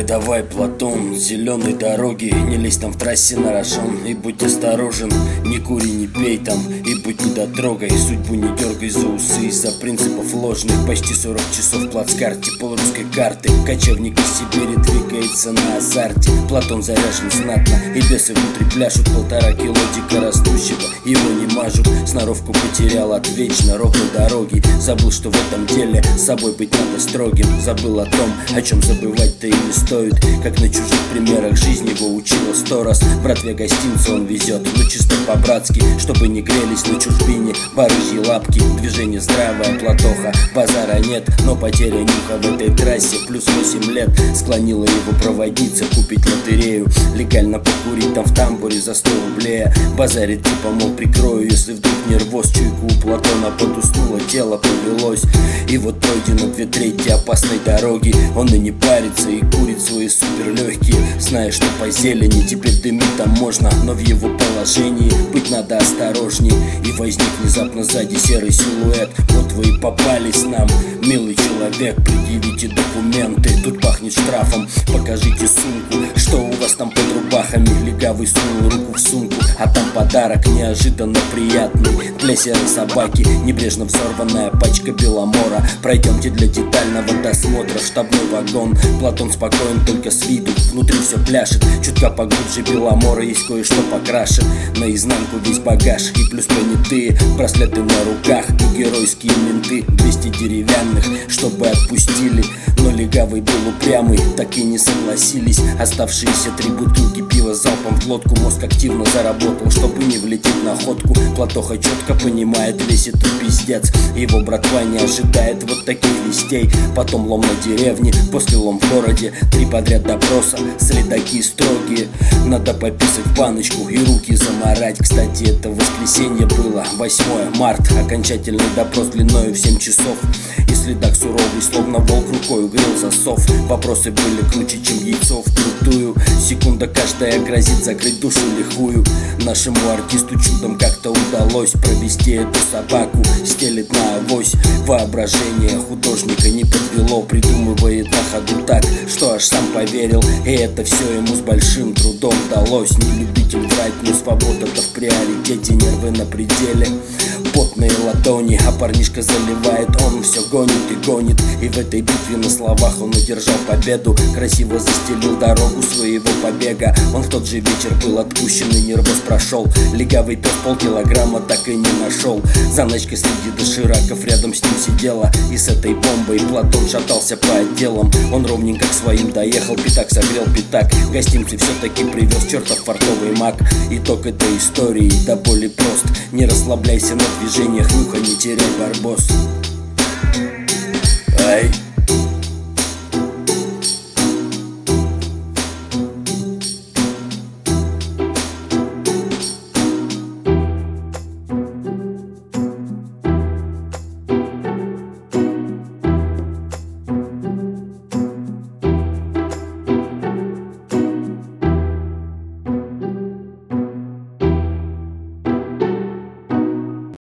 давай, Платон, зеленой дороги, не лезь там в трассе на рожон. И будь осторожен, не кури, не пей там, и будь недотрогой. Судьбу не дергай за усы из-за принципов ложных. Почти 40 часов в плацкарте, полрусской карты. Кочевник из Сибири двигается на азарте. Платон заряжен знатно, и бесы внутри пляшут. 1,5 кило дикорастущего, его не мажут. Сноровку потерял от вечно ровной дороги. Забыл, что в этом деле с собой быть надо строгим. Забыл о том, о чем забывать-то и не стоит. Как на чужих примерах жизнь его учила 100 раз. Братве гостинцу он везет, но чисто по-братски, чтобы не грелись на чужбине барыжьи лапки. Движение здравое, Платоха, базара нет, но потеря нюха в этой трассе плюс 8 лет склонила его проводница купить лотерею. Легально покурить там в тамбуре за 100 рублей. Базарит типа, мол, прикрою, если вдруг нервоз. Чуйку у Платона подуснуло, тело повелось. И вот пройдено 2/3 опасной дороги. Он и не парится, и курит свои суперлегкие, зная, что по зелени теперь дымить там можно. Но в его положении быть надо осторожней. И возник внезапно сзади серый силуэт. Вот вы и попались нам, милый человек, предъявите документы. Тут пахнет штрафом, покажите сумку, что у вас там под рубахами. Легавый сунул руку в сумку, а там подарок неожиданно приятный. Для серой собаки небрежно взорванная пачка Беломора. Пройдемте для детального досмотра в штабной вагон. Платон спокоен только с виду, внутри все пляшет. Чутка поглубже Беломора есть кое-что покраше. Наизнанку весь багаж и плюс понятые браслеты на руках и геройские менты. 200 деревянных, чтобы отпустили. Но легавый был упрямый, так и не согласились. Оставшиеся 3 бутылки пива залпом в глотку. Мозг активно заработал, чтобы не влететь на ходку. Платоха четко понимает весь этот пиздец. Его братва не ожидает вот таких вестей. Потом лом на деревне, после лом в городе. 3 подряд допроса, следаки строгие. Надо пописать в баночку и руки заморать. Кстати, это воскресенье было, 8 марта. Окончательный допрос длиною в 7 часов. И следак суровый, словно волк, рукой грел засов. Вопросы были круче, чем яйцо вкрутую. Секунда каждая грозит закрыть душу лихую. Нашему артисту чудом как-то удалось провести эту собаку, стелет на авось. Воображение художника не подвело, придумывает на ходу так, что аж сам поверил. И это все ему с большим трудом далось. Не любитель врать, но свобода-то в приоритете. Нервы на пределе, потные ладони, а парнишка заливает. Он все гонит и гонит, и в этой битве на словах он одержал победу. Красиво застелил дорогу своего побега. Он в тот же вечер был отпущен и нервоз прошел. Легавый пес полкилограмма так и не нашел. Заначка среди дошираков рядом с ним сидела. И с этой бомбой Платон шатался по отделам. Он ровненько к своим доехал, пятак согрел пятак. Гостинцы все-таки привез чертов фартовый маг. Итог этой истории до боли прост. Не расслабляйся на движениях, нюха не теряй, барбос. Ай.